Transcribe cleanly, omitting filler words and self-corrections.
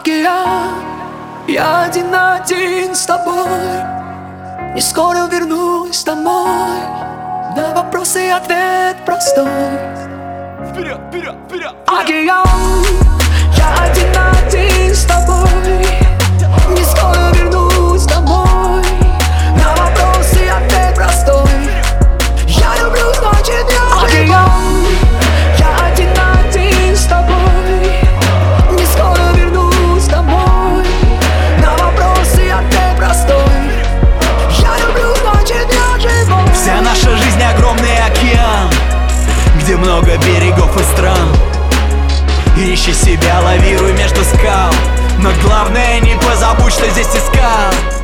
океан, я один на один с тобой. Не скоро вернусь домой, на вопросы ответ простой. Вперед, вперед, вперед! Океан, я один на один с тобой. Не скоро вернусь домой, на вопросы ответ простой. Я люблю, значит я океан, я один на один с тобой. Не скоро вернусь домой, на вопросы ответ простой. Я люблю, значит я живой. Вся наша жизнь огромный океан, где много берегов и стран. Ищи себя, лавируй между скал, но главное не позабудь, что здесь искал.